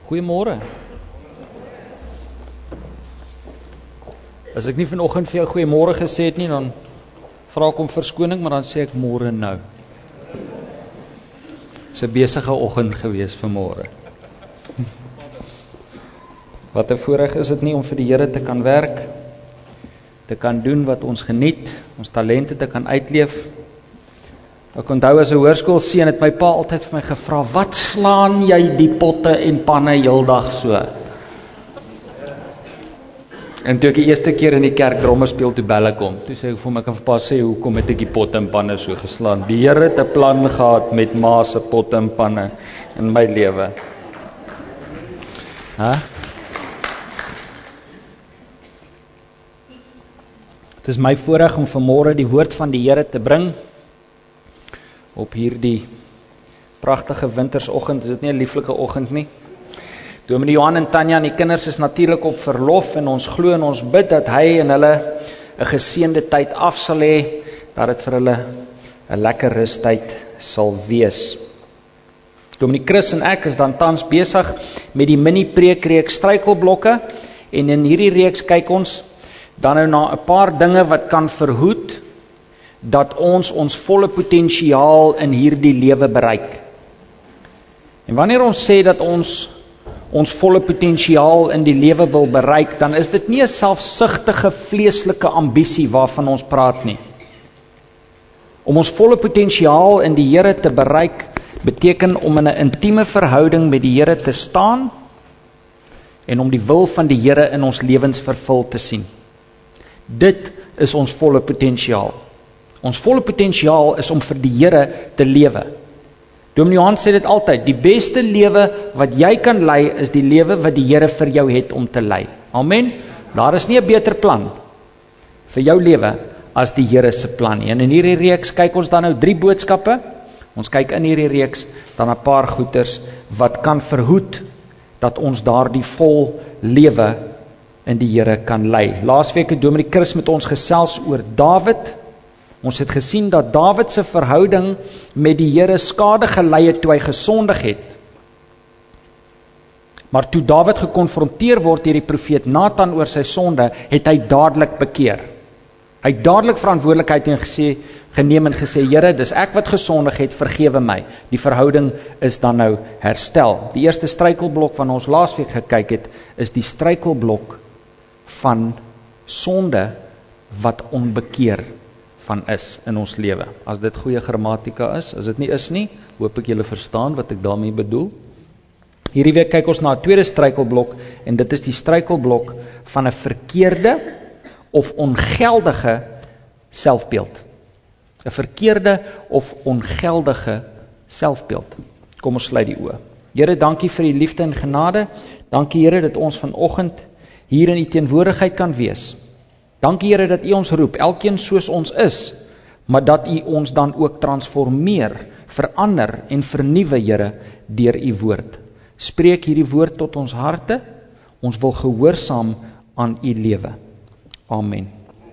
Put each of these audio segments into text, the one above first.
Goeiemôre. As ek nie vanoggend vir jou goeiemôre gesê het nie, dan vra ek om verskoning, maar dan sê ek môre nou. Dis 'n besige oggend gewees vanmôre. Wat 'n voorreg is dit nie om vir die Here te kan werk, te kan doen wat ons geniet, ons talente te kan uitleef. Ek onthou as 'n hoërskoolseun het my pa altyd vir my gevra, wat slaan jy die potte en panne heeldag so? En toe ek die eerste keer in die kerk drummer speel toe bel ek hom. Toe sê ek vir my pa sê, hoekom het ek die potte en panne so geslaan? Die Here het 'n plan gehad met ma se potte en panne in my lewe. Het is my voorreg om vanmôre die woord van die Here te bring. Op hierdie pragtige wintersoggend, is dit nie 'n lieflike oggend nie. Dominee Johan en Tanya en die kinders is natuurlik op verlof en ons glo en ons bid dat hy en hulle 'n geseënde tyd af sal hê, dat dit vir hulle 'n lekker rustyd sal wees. Dominee Chris en ek is dan tans besig met die mini preekreeks struikelblokke en in hierdie reeks kyk ons dan nou na 'n paar dinge wat kan verhoed dat ons volle potensiaal in hierdie lewe bereik. En wanneer ons sê dat ons volle potensiaal in die lewe wil bereik, dan is dit nie 'n selfsugtige vleeslike ambisie waarvan ons praat nie. Om ons volle potensiaal in die Here te bereik, beteken om in 'n intieme verhouding met die Here te staan en om die wil van die Here in ons lewens vervul te sien. Dit is ons volle potensiaal. Ons volle potensiaal is om vir die Here te lewe. Dominee Johan sê dit altyd, die beste lewe wat jy kan lei, is die lewe wat die Here vir jou het om te lei. Amen. Daar is nie 'n beter plan vir jou lewe as die Here se plan nie. En in hierdie reeks kyk ons dan nou 3 boodskappe. Ons kyk in hierdie reeks dan 'n paar goeters wat kan verhoed dat ons daardie vol lewe in die Here kan lei. Laasweek het Dominee Chris met ons gesels oor Dawid. Ons het gesien dat Dawid se verhouding met die Here skade gelei het toe hy gesondig het. Maar toe Dawid gekonfronteer word deur die profeet Nathan oor sy sonde, het hy dadelik bekeer. Hy het dadelik verantwoordelikheid geneem en gesê, Here, dis ek wat gesondig het, vergewe my. Die verhouding is dan nou herstel. Die eerste struikelblok van ons laasweek gekyk het, is die struikelblok van sonde wat onbekeer van is in ons lewe. As dit goeie grammatika is, as dit nie is nie, hoop ek julle verstaan wat ek daarmee bedoel. Hierdie week kyk ons na 'n tweede struikelblok en dit is die struikelblok van 'n verkeerde of ongeldige selfbeeld. 'n Verkeerde of ongeldige selfbeeld. Kom ons sluit die oë. Here, dankie vir die liefde en genade. Dankie Here dat ons vanoggend hier in u teenwoordigheid kan wees. Dankie Here dat u ons roep, elkeen soos ons is, maar dat u ons dan ook transformeer, verander en vernuwe Here deur u woord. Spreek hierdie woord tot ons harte, ons wil gehoorsaam aan u lewe. Amen.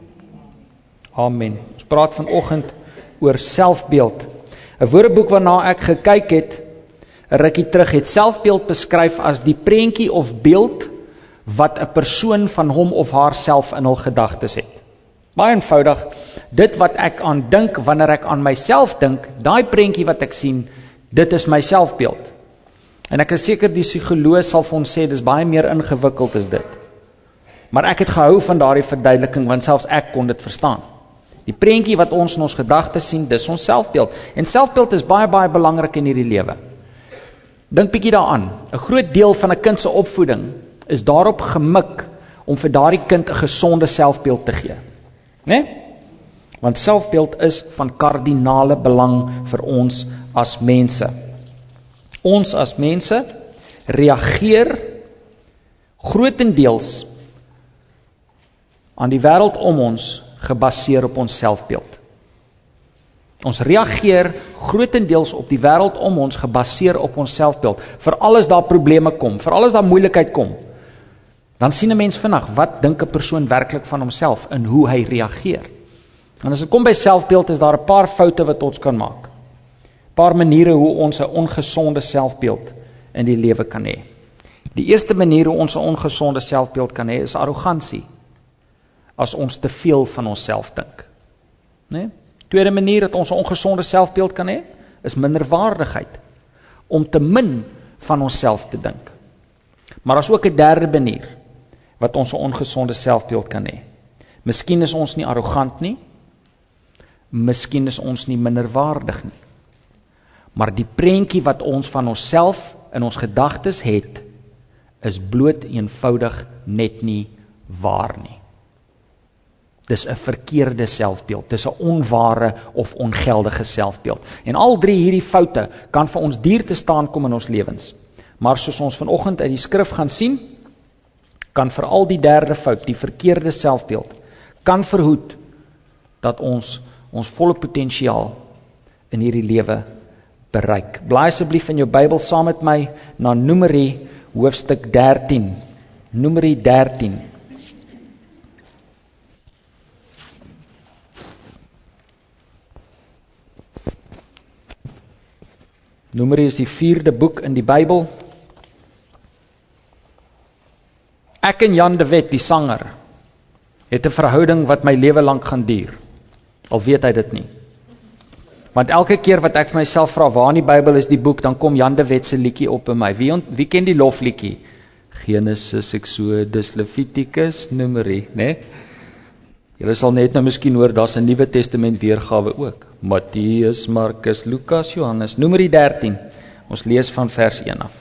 Amen. Ons praat vanoggend oor selfbeeld. 'n Woordeboek waarna ek gekyk het, 'n rukkie terug, het selfbeeld beskryf as die prentjie of beeld wat 'n persoon van hom of haarself in hul gedagtes het. Baie eenvoudig, dit wat ek aan dink wanneer ek aan myself dink, daai prentjie wat ek sien, dit is my selfbeeld. En ek is seker die psigoloog sal vir ons sê, dis baie meer ingewikkeld as dit. Maar ek het gehou van daardie verduideliking, want selfs ek kon dit verstaan. Die prentjie wat ons in ons gedagtes sien, dis ons selfbeeld. En selfbeeld is baie, baie belangrik in hierdie lewe. Dink bietjie daaraan, 'n groot deel van 'n kind se opvoeding is daarop gemik om vir daardie kind 'n gesonde selfbeeld te gee. Né? Want selfbeeld is van kardinale belang vir ons as mense. Ons as mense reageer grootendeels aan die wêreld om ons gebaseer op ons selfbeeld. Ons reageer grootendeels op die wêreld om ons gebaseer op ons selfbeeld. Veral as daar probleme kom, veral as daar moeilikheid kom, dan sien 'n mens vinnig, wat dink 'n persoon werklik van homself en hoe hy reageer. En as dit kom by selfbeeld, is daar 'n paar foute wat ons kan maak. 'n Paar maniere hoe ons 'n ongesonde selfbeeld in die lewe kan hê. Die eerste manier hoe ons 'n ongesonde selfbeeld kan hê, is arrogansie. As ons te veel van onsself dink. Nee? Tweede manier dat ons 'n ongesonde selfbeeld kan hê, is minderwaardigheid. Om te min van onsself te dink. Maar as ook 'n derde manier, wat ons 'n ongesonde selfbeeld kan hê. Miskien is ons nie arrogant nie, miskien is ons nie minderwaardig nie. Maar die prentjie wat ons van onsself in ons gedagtes het, is bloot eenvoudig net nie waar nie. Dis 'n verkeerde selfbeeld, dis 'n onware of ongeldige selfbeeld. En al drie hierdie foute kan vir ons duur te staan kom in ons lewens. Maar soos ons vanoggend uit die skrif gaan sien, kan veral die derde fout, die verkeerde selfbeeld, kan verhoed dat ons volle potensiaal in hierdie lewe bereik. Blaai asseblief in jou Bybel saam met my na Numeri hoofstuk 13. Numeri 13. Numeri is die 4de boek in die Bybel. Ek en Jan de Wet, die sanger, het 'n verhouding wat my lewe lank gaan duur. Al weet hy dit nie. Want elke keer wat ek vir myself vra, waar in die Bybel is die boek, dan kom Jan de Wet se liedjie op by my. Wie ken die lofliedjie? Genesis, Exodus, Levitikus, Numeri, né? Julle sal net nou miskien hoor, daar's 'n Nuwe Testament weergawe ook. Matteus, Markus, Lukas, Johannes, Numeri 13. Ons lees van vers 1 af.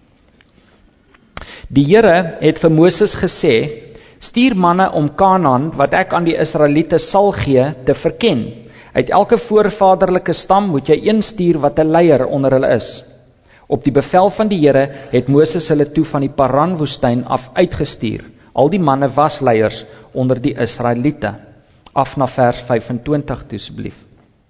Die Here het vir Moses gesê, stuur manne om Kanaan, wat ek aan die Israeliete sal gee, te verken. Uit elke voorvaderlike stam moet jy een stuur wat 'n leier onder hulle is. Op die bevel van die Here het Moses hulle toe van die Paran-woestyn af uitgestuur. Al die manne was leiers onder die Israeliete. Af na vers 25 toe asseblief.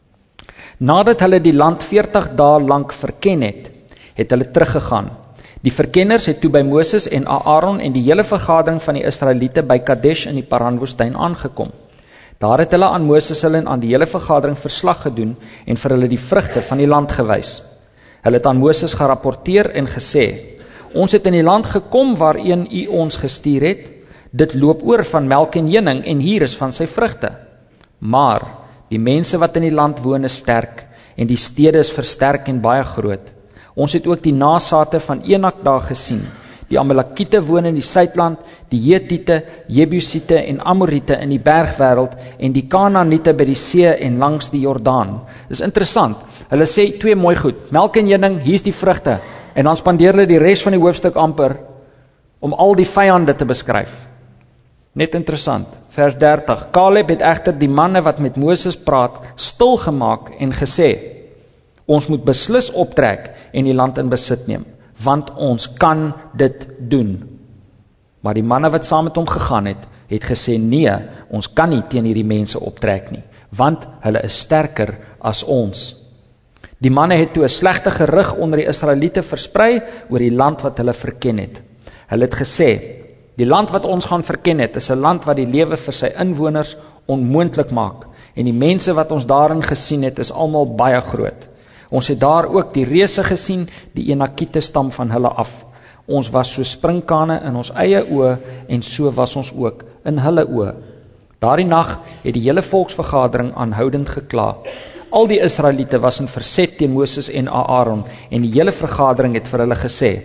Nadat hulle die land 40 dae lank verken het, het hulle teruggegaan. Die verkenners het toe by Moses en Aaron en die hele vergadering van die Israeliete by Kadesh in die Paran-woestyn aangekom. Daar het hulle aan Moses hulle en aan die hele vergadering verslag gedoen en vir hulle die vrugte van die land gewys. Hulle het aan Moses gerapporteer en gesê, ons het in die land gekom waarheen u ons gestuur het, dit loop oor van melk en honing en hier is van sy vrugte. Maar die mense wat in die land woon is sterk en die stede is versterk en baie groot. Ons het ook die nasate van Enak daar gesien. Die Amalekiete woon in die suidland, die Hetiete, Jebusiete en Amoriete in die bergwêreld en die Kanaaniete by die see en langs die Jordaan. Dis interessant. Hulle sê twee mooi goed. Melk en honing, hier's die vrugte. En dan spandeer hulle die res van die hoofstuk amper om al die vyande te beskryf. Net interessant. Vers 30. Kaleb het egter die manne wat met Moses praat stil gemaak en gesê, ons moet beslis optrek en die land in besit neem, want ons kan dit doen. Maar die manne wat saam met hom gegaan het gesê, nee, ons kan nie teen hierdie mense optrek nie, want hulle is sterker as ons. Die manne het toe 'n slegte gerug onder die Israeliete versprei oor die land wat hulle verken het. Hulle het gesê, die land wat ons gaan verken het, is 'n land wat die lewe vir sy inwoners onmoontlik maak, en die mense wat ons daarin gesien het, is almal baie groot. Ons het daar ook die reuse gesien, die Enakiete stam van hulle af. Ons was so sprinkane in ons eie oë, en so was ons ook in hulle oë. Daardie nag het die hele volksvergadering aanhoudend gekla. Al die Israeliete was in verset teen Moses en Aaron, en die hele vergadering het vir hulle gesê,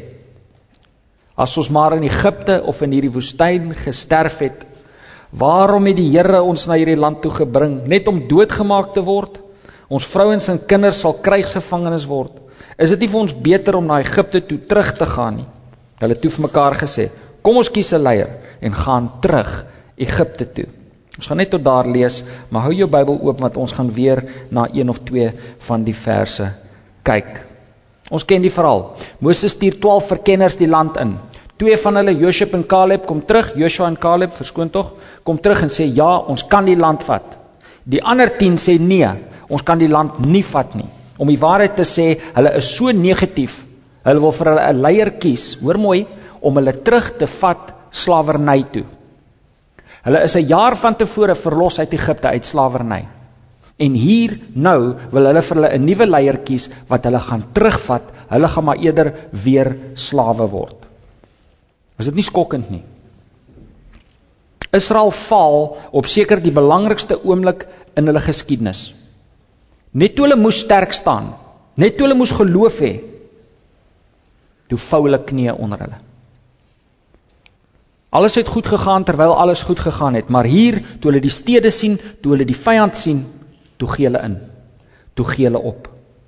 as ons maar in Egipte of in hierdie woestyn gesterf het, waarom het die Here ons na hierdie land toe gebring, net om doodgemaak te word? Ons vrouens en kinders sal krygsgevangenes word. Is dit nie vir ons beter om na Egipte toe terug te gaan nie? Hulle het toe vir mekaar gesê, kom ons kies 'n leier en gaan terug Egipte toe. Ons gaan net tot daar lees, maar hou jou Bybel oop, want ons gaan weer na 1 of 2 van die verse kyk. Ons ken die verhaal. Moses stuur 12 verkenners die land in. 2 van hulle, Joshua en Caleb, kom terug, kom terug en sê, ja, ons kan die land vat. Die ander 10 sê, nee, ons kan die land nie vat nie. Om die waarheid te sê, hulle is so negatief, hulle wil vir hulle 'n leier kies, hoor mooi, om hulle terug te vat slawerny toe. Hulle is 'n jaar van tevore verlos uit Egipte, uit slawerny. En hier nou wil hulle vir hulle 'n nuwe leier kies, wat hulle gaan terugvat, hulle gaan maar eerder weer slawe word. Is dit nie skokkend nie? Israel val op seker die belangrikste oomblik in hulle geskiedenis. Net toe hulle moes sterk staan, net toe hulle moes geloof hê, toe vou hulle knieë onder hulle. Alles het goed gegaan terwyl alles goed gegaan het, maar hier, toe hulle die stede sien, toe hulle die vyand sien, toe gee hulle in, toe gee hulle op.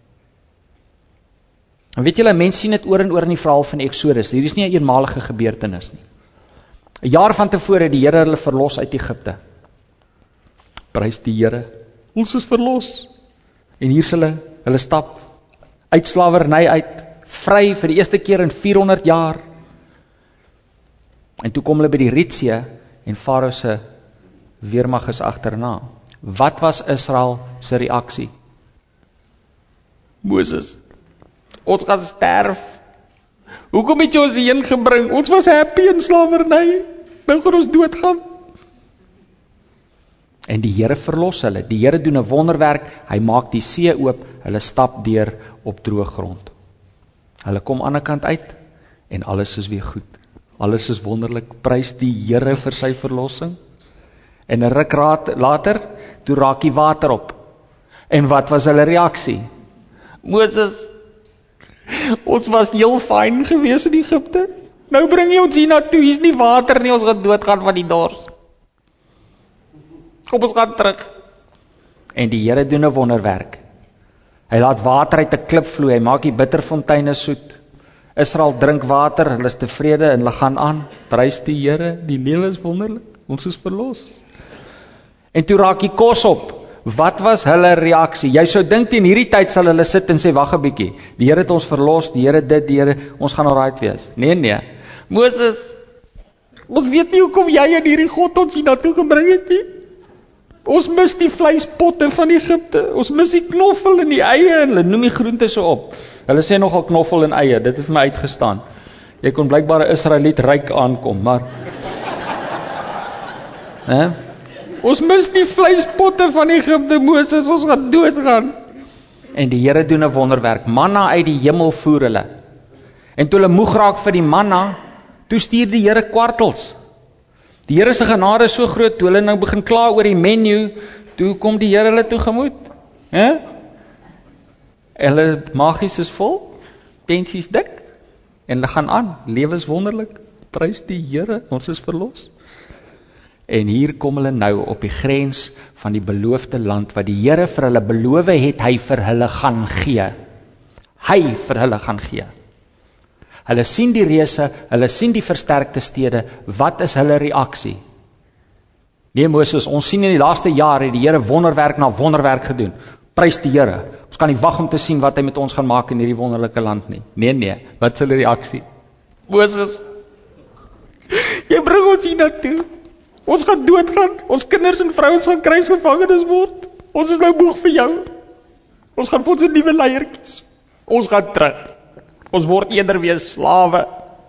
En weet julle, mense sien dit oor en oor in die verhaal van Exodus, hier is nie 'n eenmalige gebeurtenis nie. 'n jaar van tevore het die Here hulle verlos uit Egipte. Prys die Here, ons is verlos. En hier is hulle stap uit slawerny uit, vry vir die eerste keer in 400 jaar. En toe kom hulle by die Rietsee en Farao se weermag is agterna. Wat was Israel se reaksie? Moses, ons gaan sterf. Hoekom het jy ons hierheen gebring? Ons was happy in slawerny. Nou gaan ons doodgaan. En die Here verlos hulle. Die Here doen 'n wonderwerk. Hy maak die see oop. Hulle stap deur op droë grond. Hulle kom aan die ander kant uit en alles is weer goed. Alles is wonderlik. Prys die Here vir sy verlossing. En 'n ruk later, toe raak die water op. En wat was hulle reaksie? Moses, ons was heel fyn gewees in Egipte. Nou bring jy ons hier na toe, hier is nie water nie, ons gaan doodgaan van die dors. Kom ons gaan terug. En die Here doen 'n wonderwerk. Hy laat water uit 'n klip vloei, hy maak die bitterfonteine soet. Israel drink water, hulle is tevrede en hulle gaan aan. Prys die Here, die lewe is wonderlik, ons is verlos. En toe raak die kos op. Wat was hulle reaksie? Jy sou dink teen hierdie tyd sal hulle sit en sê, wag 'n bietjie, die Here het ons verlos, die Here dit, die Here, ons gaan alright wees. Nee. Moses, ons weet nie hoekom jy en hierdie God ons hier naartoe gebring het nie. Ons mis die vleispotte van Egipte, ons mis die knoffel en die eie, en hulle noem die groente so op. Hulle sê nogal knoffel en eie, dit het vir my uitgestaan. Jy kon blykbaar 'n Israeliet ryk aankom, maar ons mis die vleispotte van Egipte, Moses, ons gaan doodgaan. En die Here doen 'n wonderwerk. Manna uit die hemel voer hulle. En toe hulle moeg raak vir die manna, toe stuur die Here kwartels. Die Here se genade is so groot, toe hulle nou begin kla oor die menu, toe kom die Here hulle tegemoet. Hulle magies is vol, pensies dik, en hulle gaan aan, lewe is wonderlik, prys die Here, ons is verlos. En hier kom hulle nou op die grens van die beloofde land, wat die Here vir hulle beloof het, hy vir hulle gaan gee. Hy vir hulle gaan gee. Hulle sien die reëse, hulle sien die versterkte stede, wat is hulle reaksie? Nee Moses, ons sien in die laaste jare die Here wonderwerk na wonderwerk gedoen. Prys die Here, ons kan nie wag om te sien wat hy met ons gaan maak in hierdie wonderlike land nie. Nee, wat is hulle reaksie? Moses, jy bring ons hier naartoe. Ons gaan doodgaan, ons kinders en vrouens gaan kruisgevangenes word. Ons is nou moeg vir jou. Ons gaan vir ons 'n nuwe leier kies. Ons gaan terug. Ons word eerder weer slawe.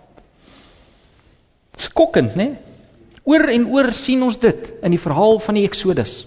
Skokkend, né? Oor en oor sien ons dit in die verhaal van die Exodus.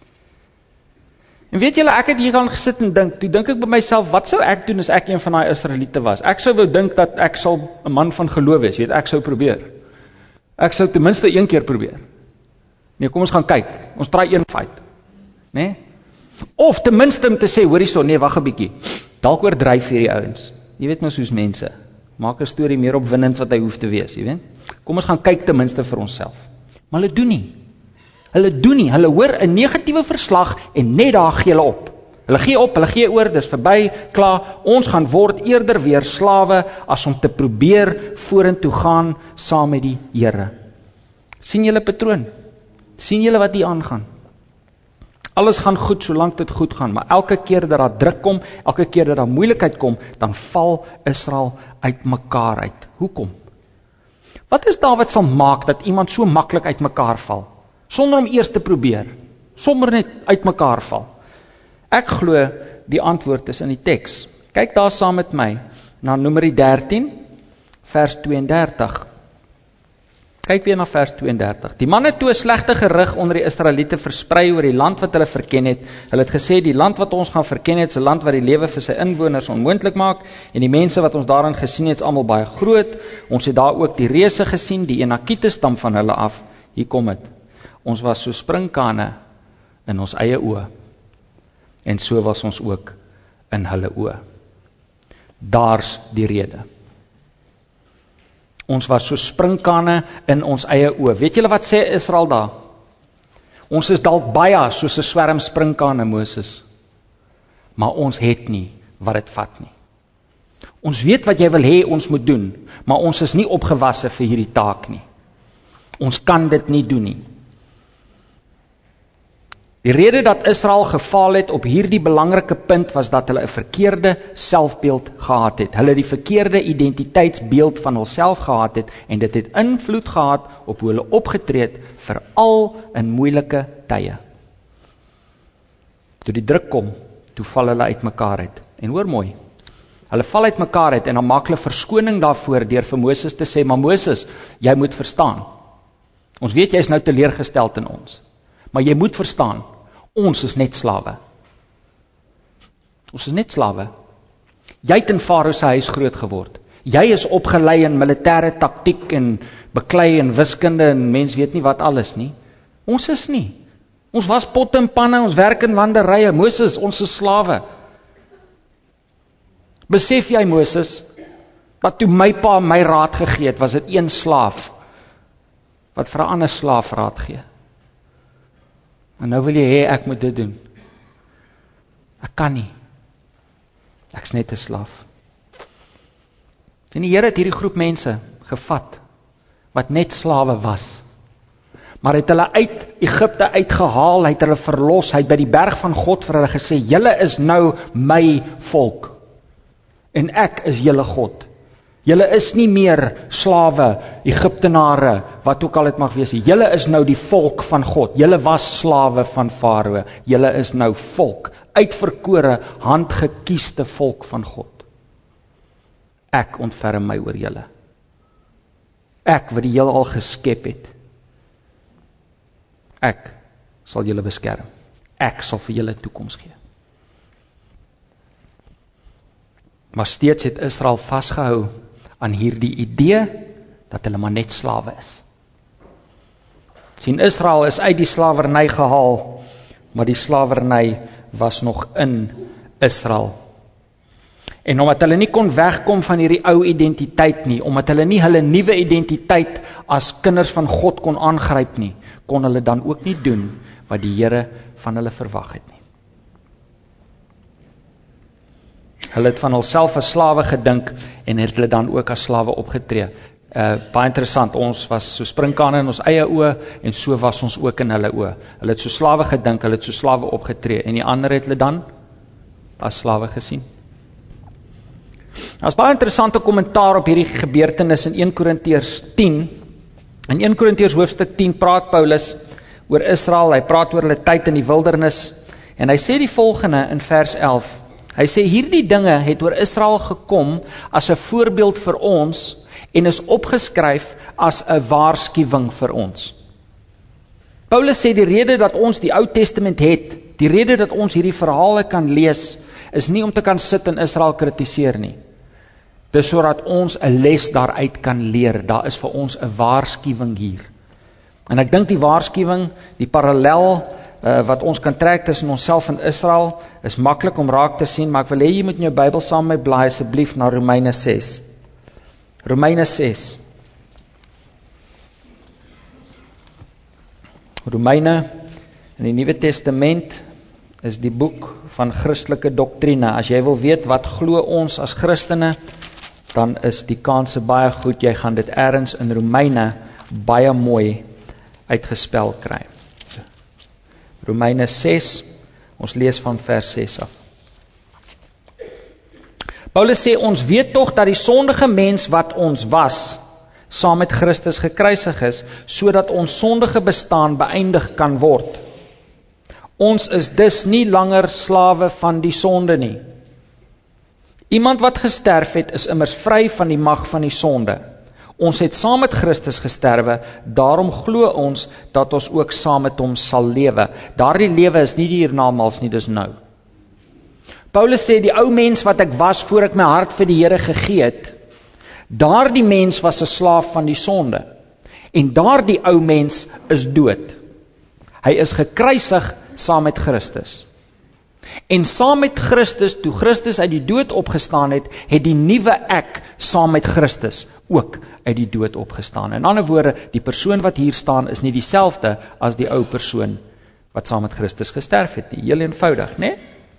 En weet julle, ek het hier gaan gesit en dink, toe dink ek by myself, wat sou ek doen as ek een van daai Israeliete was? Ek sou wou dink dat ek sal 'n man van geloof wees, ek sou probeer. Ek sou ten minste een keer probeer. Nee, kom ons gaan kyk. Ons try een fight. Nee? Of ten minste om te sê, hoor hierso, nee, wag 'n bietjie. Dalk oordryf hierdie ouens. Jy weet mos hoe's mense. Maak 'n storie meer opwindend wat hy hoef te wees, jy weet? Kom ons gaan kyk ten minste vir onsself. Maar hulle doen nie. Hulle hoor 'n negatiewe verslag en net daar gee hulle op. Hulle gee op, hulle gee oor, dis verby, klaar. Ons gaan word eerder weer slawe as om te probeer vorentoe gaan saam met die Here. sien julle patroon? Sien julle wat hier aangaan? Alles gaan goed solank dit goed gaan, maar elke keer dat daar druk kom, elke keer dat daar moeilikheid kom, dan val Israel uit mekaar uit. Hoekom? Wat is daar wat sal maak dat iemand so maklik uit mekaar val? Sonder om eers te probeer, sommer net uit mekaar val. Ek glo die antwoord is in die teks. Kyk daar saam met my na Numeri 13 vers 32. Kyk weer na vers 32. Die man het toe 'n slegte gerig onder die Israeliete versprei oor die land wat hulle verken het. Hulle het gesê, die land wat ons gaan verken het, is 'n land wat die lewe vir sy inwoners onmoontlik maak, en die mense wat ons daarin gesien het, is almal baie groot. Ons het daar ook die reuse gesien, die Enakite stam van hulle af. Hier kom dit. Ons was so sprinkane in ons eie oë, en so was ons ook in hulle oë. Daar's die rede. Ons was so sprinkane in ons eie oë. Weet julle wat sê Israel daar? Ons is dalk baie soos 'n swerm sprinkane, Moses, maar ons het nie wat dit vat nie. Ons weet wat jy wil hê ons moet doen, maar ons is nie opgewasse vir hierdie taak nie. Ons kan dit nie doen nie. Die rede dat Israel gefaal het op hierdie belangrike punt was dat hulle 'n verkeerde selfbeeld gehad het. Hulle het die verkeerde identiteitsbeeld van hulself gehad het, en dit het invloed gehad op hoe hulle opgetree het, veral in moeilike tye. Toe die druk kom, toe val hulle uitmekaar uit. En hoor mooi, hulle val uitmekaar uit en dan maak hulle verskoning daarvoor deur vir Moses te sê, maar Moses, jy moet verstaan. Ons weet jy is nou teleurgesteld in ons. Maar jy moet verstaan, ons is net slawe. Ons is net slawe. Jy het in Farao se huis groot geword. Jy is opgelei in militêre taktiek en beklei en wiskunde en mens weet nie wat alles nie. Ons is nie. Ons was potte en panne, ons werk in landerye. Moses, ons is slawe. Besef jy, Moses, dat toe my pa my raad gegee het, was dit een slaaf wat vir 'n ander slaaf raad gee. En nou wil jy hê ek moet dit doen. Ek kan nie. Ek's net 'n slaaf. En die Here het hierdie groep mense gevat, wat net slawe was. Maar het hulle uit Egipte uitgehaal, het hulle verlos, hy het by die berg van God vir hulle gesê, julle is nou my volk. En ek is julle God. Julle is nie meer slawe, Egiptenare, wat ook al het mag wees. Julle is nou die volk van God. Julle was slawe van Farao. Julle is nou volk, uitverkore, handgekieste volk van God. Ek ontferm my oor julle. Ek wat die heelal geskep het. Ek sal julle beskerm. Ek sal vir julle toekoms gee. Maar steeds het Israel vasgehou aan hierdie idee dat hulle maar net slawe is. Sien, Israel is uit die slawerny gehaal, maar die slawerny was nog in Israel. En omdat hulle nie kon wegkom van hierdie ou identiteit nie, omdat hulle nie hulle nuwe identiteit as kinders van God kon aangryp nie, kon hulle dan ook nie doen wat die Here van hulle verwag het nie. Hulle het van hulself as slawe gedink en het hulle dan ook as slawe opgetree. Baie interessant, ons was so sprinkane in ons eie oë en so was ons ook in hulle oë. Hulle het so slawe gedink, hulle het so slawe opgetree en die ander het hulle dan as slawe gesien. Daar's baie interessante kommentaar op hierdie gebeurtenis in 1 Korintiërs 10. In 1 Korintiërs hoofstuk 10 praat Paulus oor Israel, hy praat oor hulle tyd in die wildernis en hy sê die volgende in vers 11. Hy sê hierdie dinge het oor Israel gekom as 'n voorbeeld vir ons en is opgeskryf as 'n waarskuwing vir ons. Paulus sê die rede dat ons die Ou Testament het, die rede dat ons hierdie verhale kan lees, is nie om te kan sit en Israel kritiseer nie. Dis sodat ons 'n les daaruit kan leer. Daar is vir ons 'n waarskuwing hier. En ek dink die waarskuwing, die parallel wat ons kan trek tussen onsself en Israel, is maklik om raak te sien, maar ek wil hê jy moet in jou Bybel saam met my blaai asseblief na Romeine 6. Romeine 6. Romeine in die Nuwe Testament is die boek van Christelike doktrine. As jy wil weet wat glo ons as Christene, dan is die kanse baie goed, jy gaan dit ergens in Romeine baie mooi uitgespel kry. Romeine 6, ons lees van vers 6 af. Paulus sê, ons weet tog dat die sondige mens wat ons was, saam met Christus gekruisig is, sodat ons sondige bestaan beëindig kan word. Ons is dus nie langer slawe van die sonde nie. Iemand wat gesterf het, is immers vry van die mag van die sonde. Ons het saam met Christus gesterwe, daarom glo ons dat ons ook saam met hom sal lewe. Daardie lewe is nie die hiernamaals nie, dis nou. Paulus sê, die ou mens wat ek was voor ek my hart vir die Here gegee het, daardie mens was 'n slaaf van die sonde. En daardie ou mens is dood. Hy is gekruisig saam met Christus. En saam met Christus, toe Christus uit die dood opgestaan het, het die nuwe ek saam met Christus ook uit die dood opgestaan. In ander woorde, die persoon wat hier staan is nie dieselfde as die ou persoon wat saam met Christus gesterf het nie. Heel eenvoudig, né?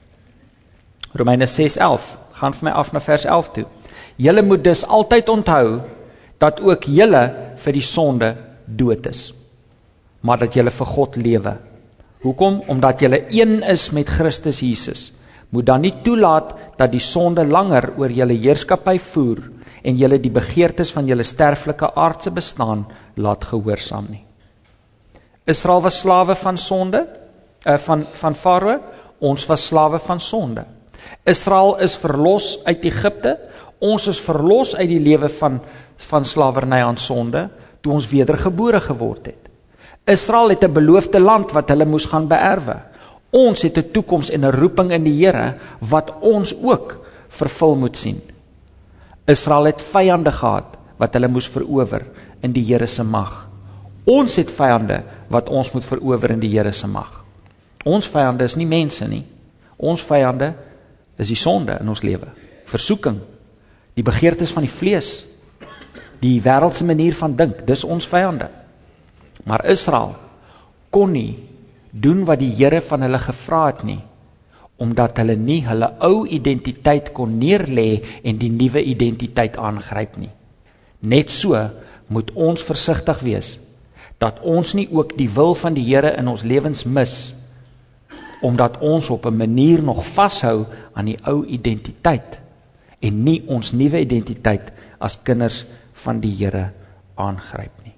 Romeine 6:11, gaan vir my af na vers 11 toe. Julle moet dus altyd onthou dat ook julle vir die sonde dood is, maar dat julle vir God lewe. Hoekom? Omdat julle een is met Christus Jesus. Moet dan nie toelaat dat die sonde langer oor julle heerskappy voer en julle die begeertes van julle sterflike aardse bestaan laat gehoorsaam nie. Israel was slawe van sonde, van Farao, ons was slawe van sonde. Israel is verlos uit Egipte, ons is verlos uit die lewe van slawerny aan sonde, toe ons wedergebore geword het. Israel het 'n beloofde land wat hulle moes gaan beerwe. Ons het 'n toekoms en 'n roeping in die Here wat ons ook vervul moet sien. Israel het vyande gehad wat hulle moes verower in die Here se mag. Ons het vyande wat ons moet verower in die Here se mag. Ons vyande is nie mense nie. Ons vyande is die sonde in ons lewe. Versoeking, die begeertes van die vlees, die wêreldse manier van dink, dis ons vyande. Maar Israel kon nie doen wat die Here van hulle gevra het nie, omdat hulle nie hulle ou identiteit kon neerlê en die nuwe identiteit aangryp nie. Net so moet ons versigtig wees, dat ons nie ook die wil van die Here in ons lewens mis, omdat ons op 'n manier nog vashou aan die ou identiteit, en nie ons nuwe identiteit as kinders van die Here aangryp nie.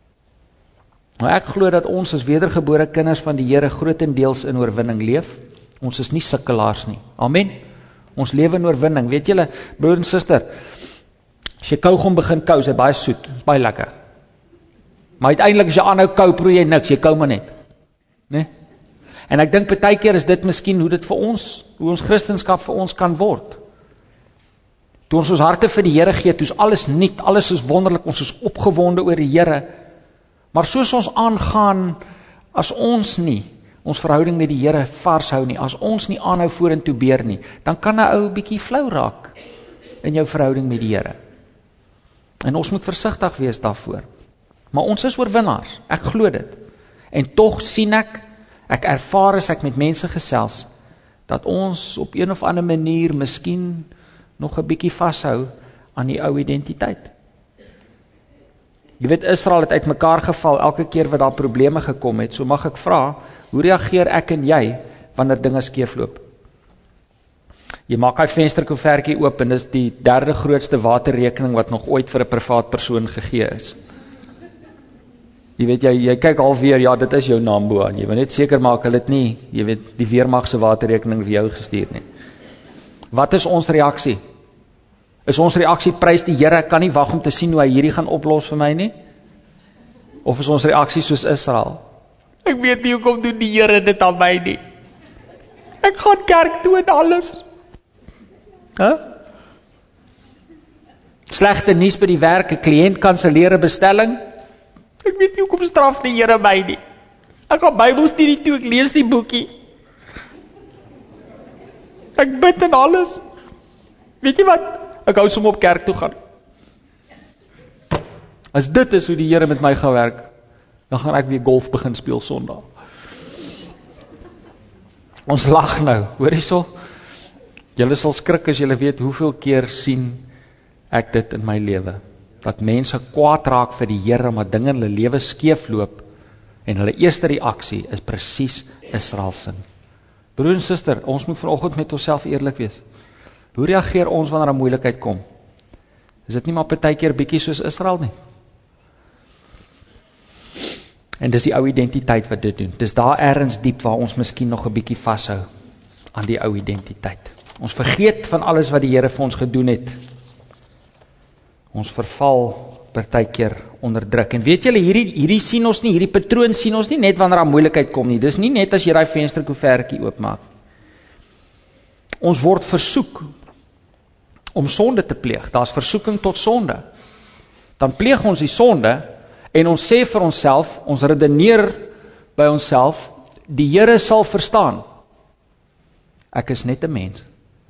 Nou ek glo dat ons as wedergebore kinders van die Here grootendeels in oorwinning leef. Ons is nie sukkelaars nie. Amen. Ons lewe in oorwinning. Weet julle, broer en suster, as jy kaugom begin kou, is hy baie soet, baie lekker. Maar uiteindelik as jy aanhou kou, proe jy niks, jy kou maar net. Nee? En ek dink partykeer is dit miskien hoe dit vir ons, hoe ons Christendom vir ons kan word. Toe ons harte vir die Here gee, toe is alles nuut, alles is wonderlik, ons is opgewonde oor die Here. Maar soos ons aangaan, as ons nie ons verhouding met die Here vars hou nie, as ons nie aanhou vorentoe beer nie, dan kan 'n ou bietjie flou raak in jou verhouding met die Here. En ons moet versigtig wees daarvoor. Maar ons is oorwinnaars, ek glo dit. En tog sien ek ervaar as ek met mense gesels, dat ons op een of ander manier miskien nog 'n bietjie vashou aan die ou identiteit. Jy weet, Israel het uitmekaar geval elke keer wat daar probleme gekom het. So mag ek vra, hoe reageer ek en jy wanneer dinge skeefloop? Jy maak hy vensterkoevertjie oop en dis die 3de grootste waterrekening wat nog ooit vir 'n privaat persoon gegee is. Jy weet, jy kyk alweer, ja, dit is jou naam bo aan. Jy wil net seker maak hulle het nie, jy weet, die weermag se waterrekening vir jou gestuur nie. Wat is ons reaksie? Is ons reaksie, prys die Here, kan nie wag om te sien hoe hy hierdie gaan oplos vir my nie? Of is ons reaksie soos Israel? Ek weet nie hoekom doen die Here dit aan my nie. Ek gaan kerk toe en alles. Slegte nuus by die werk, 'n kliënt kanselleer 'n bestelling. Ek weet nie hoekom straf die Here my nie. Ek gaan Bybelstudie toe, ek lees die boekie. Ek bid en alles. Weet jy wat? Ek hou som op kerk toe gaan. As dit is hoe die Here met my gaan werk, dan gaan ek weer golf begin speel Sondag. Ons lag nou, hoor jy so? Julle sal skrik as julle weet hoeveel keer sien ek dit in my lewe. Dat mense kwaad raak vir die Here, omdat dinge in hulle lewe skeefloop, en hulle eerste reaksie is presies Israel se. Broer en suster, ons moet vanoggend met onsself eerlik wees. Hoe reageer ons wanneer 'n moeilikheid kom? Is dit nie maar partykeer bietjie soos Israel nie? En dis die ou identiteit wat dit doen. Dis daar ergens diep waar ons miskien nog 'n bietjie vashou aan die ou identiteit. Ons vergeet van alles wat die Here vir ons gedoen het. Ons verval partykeer onderdruk. En weet julle, hierdie sien ons nie, hierdie patroon sien ons nie net wanneer daar moeilikheid kom nie. Dis nie net as jy daai vensterkoevertjie oopmaak. Ons word versoek om sonde te pleeg. Daar's versoeking tot sonde. Dan pleeg ons die sonde en ons sê vir onsself, ons redeneer by onsself, die Here sal verstaan. Ek is net 'n mens.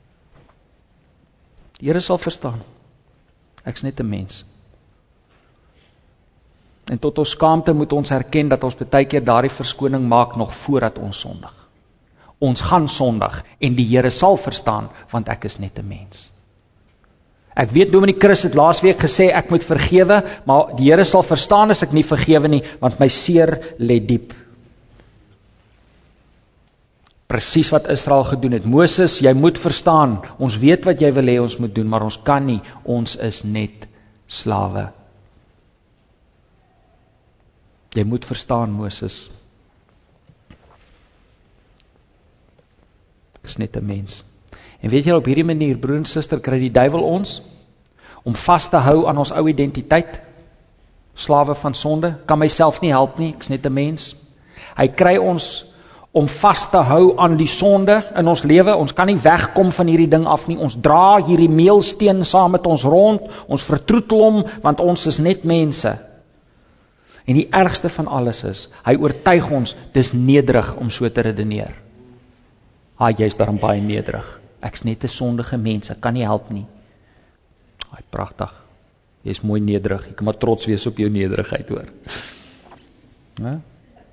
Die Here sal verstaan. Ek is net 'n mens. En tot ons skaamte moet ons erken dat ons baie keer daardie verskoning maak nog voordat ons sondig. Ons gaan sondig en die Here sal verstaan, want ek is net 'n mens. Ek weet Dominee Chris het laasweek gesê ek moet vergewe, maar die Here sal verstaan as ek nie vergewe nie, want my seer lê diep. Presies wat Israel gedoen het. Moses, jy moet verstaan, ons weet wat jy wil hê ons moet doen, maar ons kan nie, ons is net slawe. Jy moet verstaan, Moses. Ek is net 'n mens. En weet jy, op hierdie manier, broer en suster, kry die duiwel ons om vas te hou aan ons ou identiteit, slawe van sonde, kan myself nie help nie, ek is net 'n mens. Hy kry ons om vas te hou aan die sonde in ons lewe, ons kan nie wegkom van hierdie ding af nie, ons dra hierdie meelsteen saam met ons rond, ons vertroetel hom, want ons is net mense. En die ergste van alles is, hy oortuig ons, dis nederig om so te redeneer. Jy is daarom baie nederig. Ek is net 'n sondige mens, ek kan nie help nie. Pragtig. Jy is mooi nederig, jy kan maar trots wees op jou nederigheid, hoor. Nou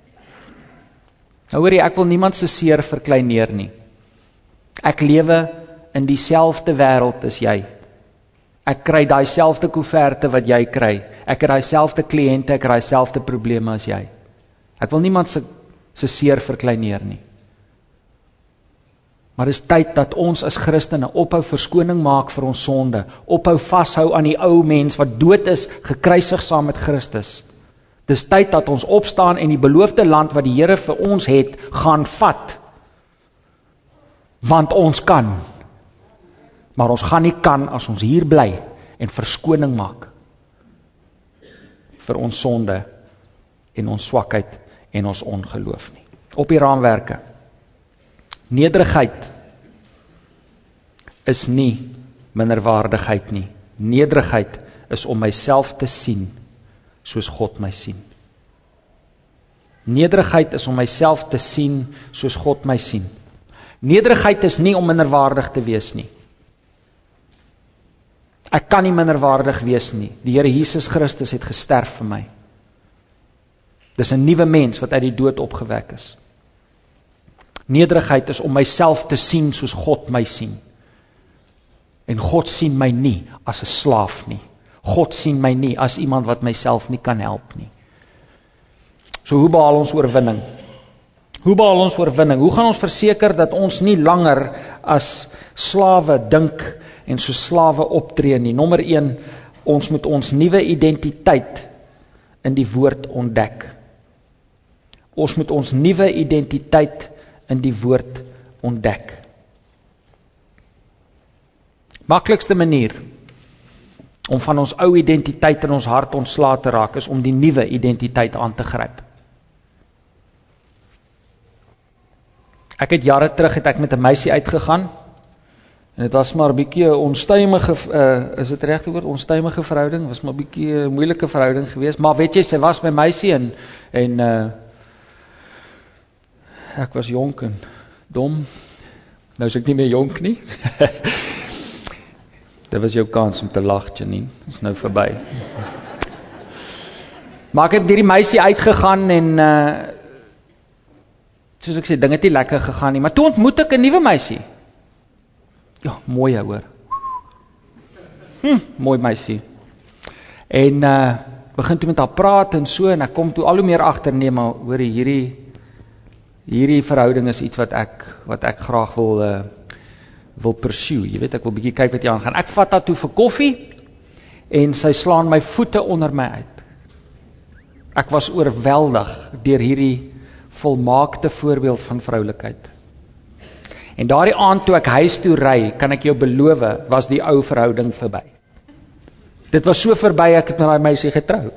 hoor jy, ek wil niemand se seer verkleineer nie. Ek lewe in dieselfde wêreld as jy. Ek kry daai selfde koeverte wat jy kry. Ek het daai selfde kliënte, ek het daai selfde probleme as jy. Ek wil niemand se seer verkleineer nie. Maar dis tyd dat ons as Christene ophou verskoning maak vir ons sonde, ophou vashou aan die ou mens wat dood is, gekruisig saam met Christus. Dis tyd dat ons opstaan en die beloofde land wat die Here vir ons het, gaan vat. Want ons kan. Maar ons gaan nie kan as ons hier bly en verskoning maak vir ons sonde en ons swakheid en ons ongeloof nie. Op die raamwerke. Nederigheid is nie minderwaardigheid nie. Nederigheid is om myself te sien soos God my sien. Nederigheid is om myself te sien soos God my sien. Nederigheid is nie om minderwaardig te wees nie. Ek kan nie minderwaardig wees nie. Die Here Jesus Christus het gesterf vir my. Dis 'n nuwe mens wat uit die dood opgewek is. Nederigheid is om myself te sien soos God my sien. En God sien my nie as 'n slaaf nie. God sien my nie as iemand wat myself nie kan help nie. So hoe behaal ons oorwinning? Hoe behaal ons oorwinning? Hoe gaan ons verseker dat ons nie langer as slawe dink en so slawe optree nie? Nommer 1, ons moet ons nuwe identiteit in die woord ontdek. Ons moet ons nuwe identiteit in die woord ontdek. Maklikste manier om van ons ou identiteit in ons hart ontslae te raak, is om die nuwe identiteit aan te gryp. Ek het jare terug met 'n meisie uitgegaan, en dit was maar 'n bietjie 'n onstuimige, is dit regte woord, onstuimige verhouding, was maar 'n bietjie 'n moeilike verhouding geweest, maar weet jy, sy was my meisie, en ek was jonk en dom, nou is ek nie meer jonk nie. Dit was jou kans om te lag, Janine, is nou verby. Maar ek het met hierdie meisie uitgegaan en soos ek sê, dinge het nie lekker gegaan nie, maar toe ontmoet ek 'n nuwe meisie. Ja, mooi hoor. Mooi meisie. En begin toe met haar praat en so, en ek kom toe al hoe meer agter, nee, maar hoor, hierdie verhouding is iets wat ek graag wil pursue. Jy weet, ek wil bietjie kyk wat hier aangaan. Ek vat haar toe vir koffie en sy slaan my voete onder my uit. Ek was oorweldig deur hierdie volmaakte voorbeeld van vroulikheid. En daardie aand toe ek huis toe ry, kan ek jou beloof, was die ou verhouding verby. Dit was so verby, ek het met daai meisie getrou.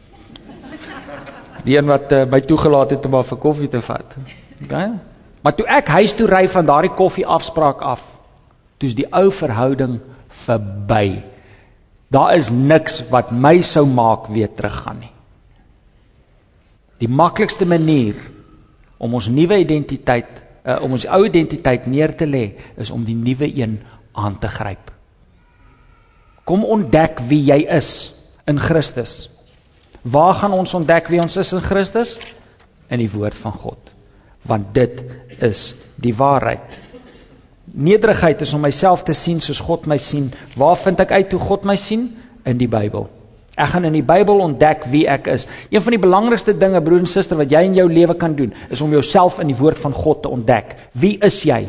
Die een wat my toegelaat het om haar vir koffie te vat. Okay? Maar toe ek huis toe ry van daardie koffieafspraak af, toe is die ou verhouding verby. Daar is niks wat my sou maak weer teruggaan nie. Die maklikste manier om ons nuwe identiteit, om ons ou identiteit neer te lê, is om die nuwe een aan te gryp. Kom ontdek wie jy is in Christus. Waar gaan ons ontdek wie ons is in Christus? In die woord van God. Want dit is die waarheid. Nederigheid is om myself te sien soos God my sien. Waar vind ek uit hoe God my sien? In die Bybel. Ek gaan in die Bybel ontdek wie ek is. Een van die belangrikste dinge, broer en suster, wat jy in jou lewe kan doen, is om jouself in die woord van God te ontdek. Wie is jy?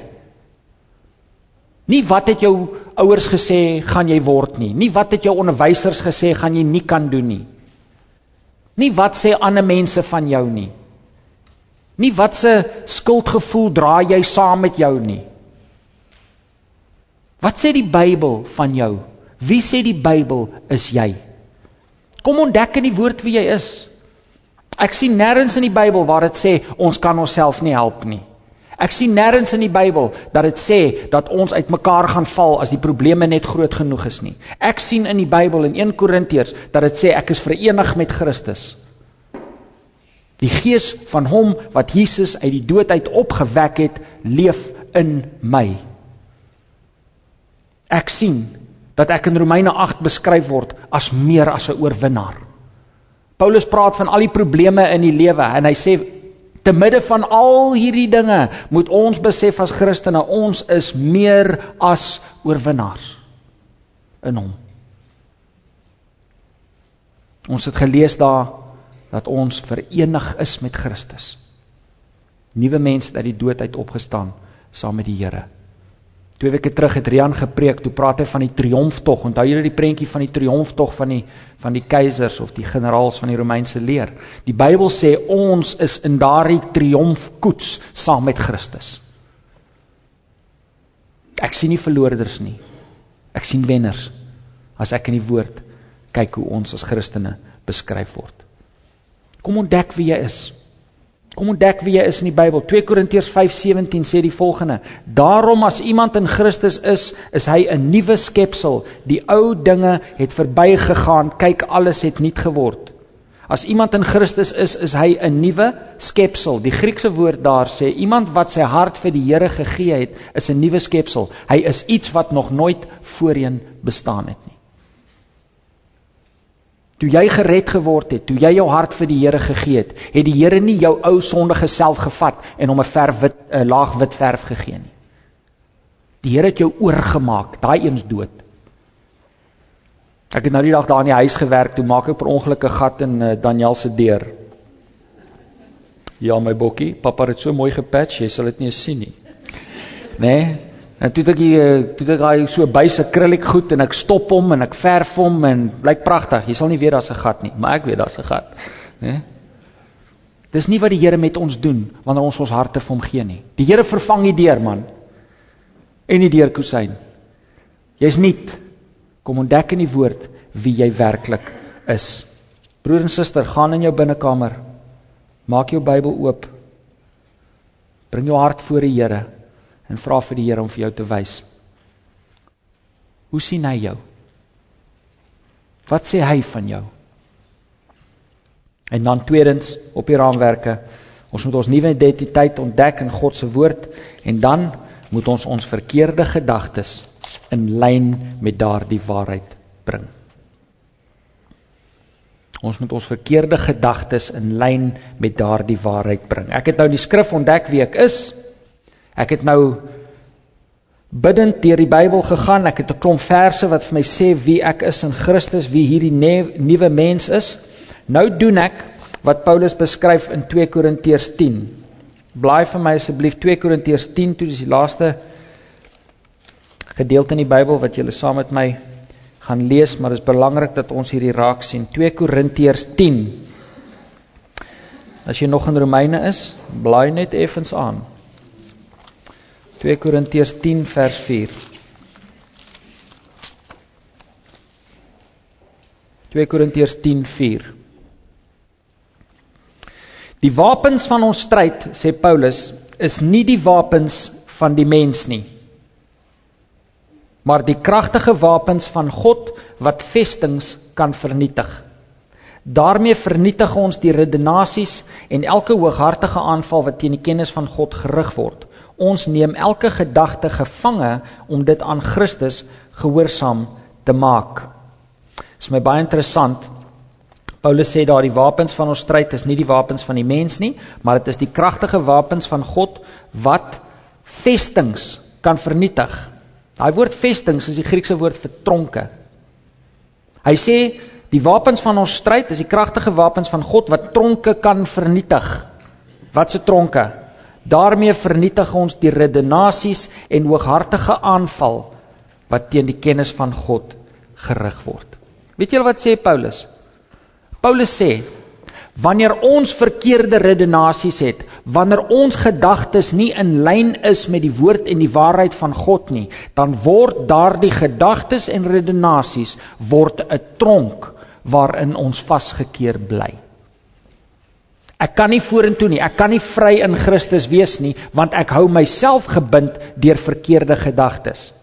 Nie wat het jou ouers gesê, gaan jy word nie. Nie wat het jou onderwysers gesê, gaan jy nie kan doen nie. Nie wat sê ander mense van jou nie. Nie wat se skuldgevoel dra jy saam met jou nie. Wat sê die Bybel van jou? Wie sê die Bybel is jy? Kom ontdek in die woord wie jy is. Ek sien nêrens in die Bybel waar dit sê, ons kan onsself nie help nie. Ek sien nêrens in die Bybel dat dit sê, dat ons uit mekaar gaan val as die probleme net groot genoeg is nie. Ek sien in die Bybel in 1 Korintiërs, dat dit sê, ek is verenig met Christus. Die gees van hom, wat Jesus uit die dood uit opgewek het, leef in my. Ek sien, dat ek in Romeine 8 beskryf word, as meer as 'n oorwinnaar. Paulus praat van al die probleme in die lewe, en hy sê, te midde van al hierdie dinge, moet ons besef as Christene, ons is meer as oorwinnaars in hom. Ons het gelees daar, dat ons verenig is met Christus. Nuwe mense het uit die dood uit opgestaan, saam met die Here. 2 weke terug het Rian gepreek, toe praat hy van die triomftog. Onthou julle die prentjie van die triomftog van die keisers of die generaals van die Romeinse leer. Die Bybel sê ons is in daardie triomfkoets saam met Christus. Ek sien nie verloorders nie. Ek sien wenners. As ek in die woord kyk hoe ons as Christene beskryf word. Kom ontdek wie jy is. Kom ontdek wie jy is in die Bybel. 2 Korintiërs 5:17 sê die volgende: Daarom as iemand in Christus is hy 'n nuwe skepsel. Die ou dinge het verbygegaan, kyk alles het nuut geword. As iemand in Christus is hy 'n nuwe skepsel. Die Griekse woord daar sê, iemand wat sy hart vir die Here gegee het, is 'n nuwe skepsel. Hy is iets wat nog nooit voorheen bestaan het nie. Toe jy gered geword het, toe jy jou hart vir die Here gegee het, het die Here nie jou ou sondige self gevat en hom 'n laag wit verf gegee nie. Die Here het jou oorgemaak, daai eens dood. Ek het nou die dag daar in die huis gewerk, toe maak ek per ongeluk 'n gat in Daniel se deur. Ja, my bokkie, papa het so mooi gepatch, jy sal dit nie eens sien nie. Nee? En toe het ek hy so buis akryliek goed en ek stop hom en ek verf hom en blyk pragtig. Jy sal nie weet daar's 'n gat nie, maar ek weet daar's 'n gat. Nee? Dis nie wat die Here met ons doen wanneer ons harte vir hom gee nie. Die Here vervang die deur, man. En die deurkusyn. Jy's nuut. Kom ontdek in die woord wie jy werklik is. Broer en suster, gaan in jou binnekamer. Maak jou Bybel oop. Bring jou hart voor die Here. En vra vir die Here om vir jou te wys. Hoe sien hy jou? Wat sê hy van jou? En dan tweedens, op die raamwerke, ons moet ons nuwe identiteit ontdek in God se woord, en dan moet ons verkeerde gedagtes in lyn met daardie waarheid bring. Ons moet ons verkeerde gedagtes in lyn met daardie waarheid bring. Ek het nou in die skrif ontdek wie ek is. Ek het nou bidend deur die Bybel gegaan, ek het 'n klomp verse wat vir my sê wie ek is in Christus, wie hierdie nuwe mens is. Nou doen ek wat Paulus beskryf in 2 Korintiërs 10. Blaai vir my asseblief 2 Korintiërs 10, toe is die laaste gedeelte in die Bybel wat julle saam met my gaan lees, maar dit is belangrik dat ons hierdie raak sien. 2 Korintiërs 10. As jy nog in Romeine is, blaai net effens aan. 2 Korintiërs 10 vers 4. 2 Korintiërs 10:4. Die wapens van ons stryd, sê Paulus, is nie die wapens van die mens nie, maar die kragtige wapens van God wat vestings kan vernietig. Daarmee vernietig ons die redenasies en elke hooghartige aanval wat teen die kennis van God gerig word. Ons neem elke gedagte gevange om dit aan Christus gehoorsaam te maak. Dit is my baie interessant. Paulus sê daar, die wapens van ons stryd is nie die wapens van die mens nie, maar dit is die kragtige wapens van God wat vestings kan vernietig. Daai woord vestings is die Griekse woord vir tronke. Hy sê, die wapens van ons stryd is die kragtige wapens van God wat tronke kan vernietig. Wat se tronke? Daarmee vernietig ons die redenasies en hooghartige aanval wat teen die kennis van God gerig word. Weet julle wat sê Paulus? Paulus sê, wanneer ons verkeerde redenasies het, wanneer ons gedagtes nie in lyn is met die woord en die waarheid van God nie, dan word daardie gedagtes en redenasies word 'n tronk waarin ons vasgekeer bly. Ek kan nie vorentoe nie, ek kan nie vry in Christus wees nie, want ek hou myself gebind deur verkeerde gedagtes.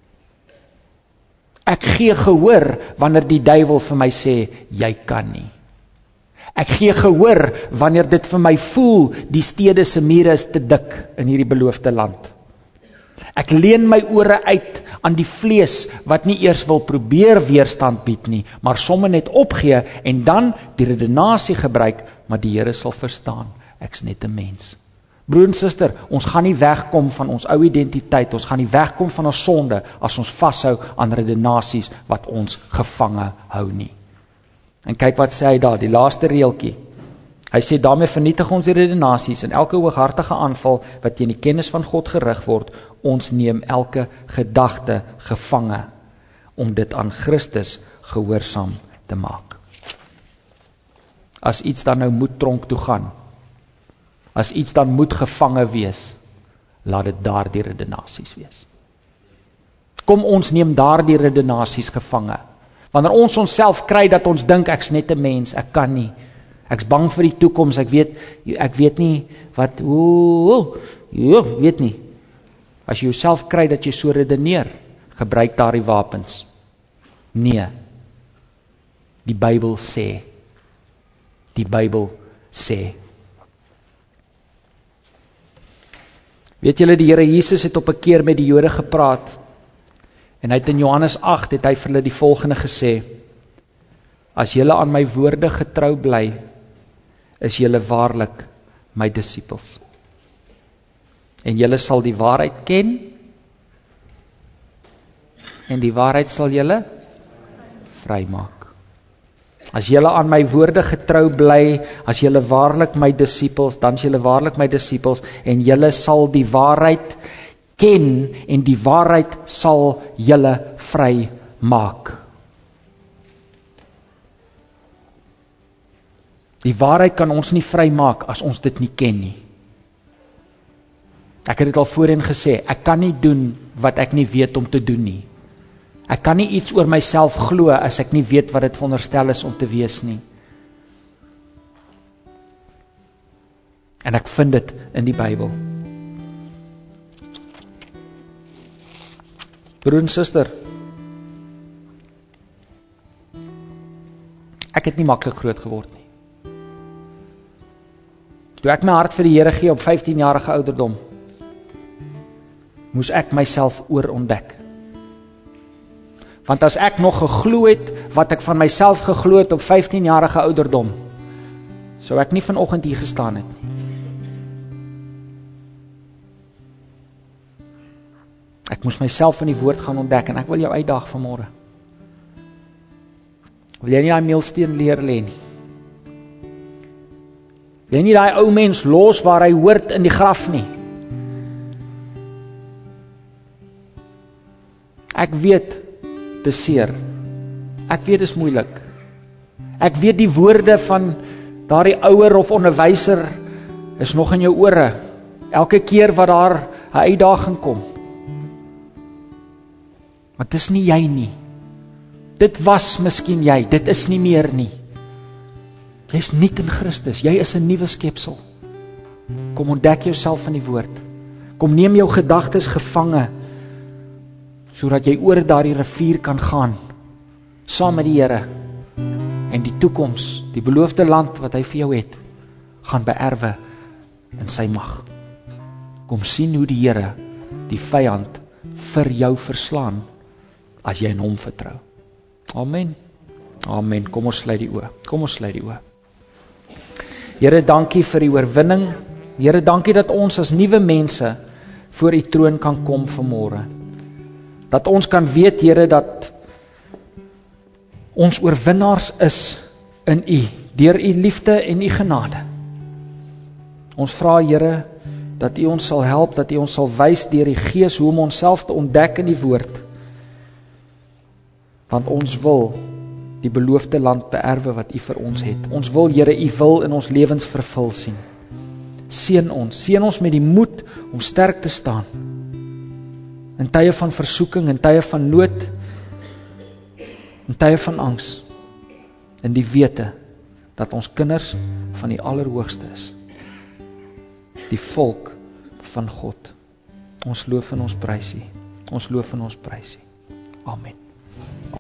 Ek gee gehoor wanneer die duiwel vir my sê, jy kan nie. Ek gee gehoor wanneer dit vir my voel, die stede se mure is te dik in hierdie beloofde land. Ek leen my ore uit aan die vlees wat nie eers wil probeer weerstand bied nie, maar somme net opgee en dan die redenasie gebruik, maar die Here sal verstaan, ek's net 'n mens. Broer en suster, ons gaan nie wegkom van ons ou identiteit, ons gaan nie wegkom van ons sonde as ons vashou aan redenasies wat ons gevange hou nie. En kyk wat sê hy daar, die laaste reeltjie. Hy sê, daarmee vernietig ons die redenasies en elke hooghartige aanval wat teen die kennis van God gerig word, ons neem elke gedagte gevange om dit aan Christus gehoorsaam te maak. As iets dan nou moet tronk toe gaan, as iets dan moet gevange wees, laat dit daardie redenasies wees. Kom ons neem daardie redenasies gevange. Wanneer ons onsself kry dat ons dink ek's net 'n mens, ek kan nie. Ek's bang vir die toekoms, ek weet nie wat, weet nie. As jy jouself kry dat jy so redeneer, gebruik daardie wapens. Nee. Die Bybel sê. Die Bybel sê. Weet julle, die Here Jesus het op 'n keer met die Jode gepraat, en hy het in Johannes 8, het hy vir hulle die volgende gesê, as julle aan my woorde getrou bly, is julle waarlik my disippels. En julle sal die waarheid ken, en die waarheid sal julle vrymaak. As julle aan my woorde getrou bly, as julle waarlik my disippels, dan is julle waarlik my disippels, en julle sal die waarheid ken, en die waarheid sal julle vry maak. Die waarheid kan ons nie vry maak as ons dit nie ken nie. Ek het dit al voorheen gesê, ek kan nie doen wat ek nie weet om te doen nie. Ek kan nie iets oor myself glo as ek nie weet wat dit veronderstel is om te wees nie. En ek vind dit in die Bybel. Broer en suster, ek het nie maklik groot geword nie. Toe ek my hart vir die Here gee op 15-jarige ouderdom, moes ek myself oorontdek. Want as ek nog geglo het wat ek van myself geglo het op 15-jarige ouderdom, sou ek nie vanoggend hier gestaan het nie. Ek moes myself in die woord gaan ontdek en ek wil jou uitdaag vanmôre. Wil jy nie daai meelsteen leer lê nie? Wil jy nie daai ou mens los waar hy hoort in die graf nie? Ek weet, dis seer. Ek weet dis moeilik. Ek weet die woorde van daardie ouer of onderwyser is nog in jou ore. Elke keer wat daar 'n uitdaging kom. Maar dis nie jy nie. Dit was miskien jy, dit is nie meer nie. Jy is nuut in Christus, jy is 'n nuwe skepsel. Kom ontdek jouself in die woord. Kom neem jou gedagtes gevange, sodat jy oor daardie rivier kan gaan, saam met die Here, en die toekoms, die beloofde land wat hy vir jou het, gaan beerwe in sy mag. Kom sien hoe die Here die vyand vir jou verslaan, as jy in hom vertrou. Amen. Amen. Kom ons sluit die oë. Here, dankie vir die oorwinning. Here, dankie dat ons as nuwe mense voor u troon kan kom vanmôre. Dat ons kan weet, Here, dat ons oorwinnaars is in u, deur u liefde en u genade. Ons vra, Here, dat u ons sal help, dat u ons sal wys deur die Gees hoe om onsself te ontdek in die woord. Want ons wil die beloofde land beerwe wat u vir ons het. Ons wil, Here, u wil in ons lewens vervul sien. Seën ons met die moed om sterk te staan. In tye van versoeking, in tye van nood, in tye van angs. In die wete dat ons kinders van die Allerhoogste is. Die volk van God. Ons loof en ons prys U. Amen.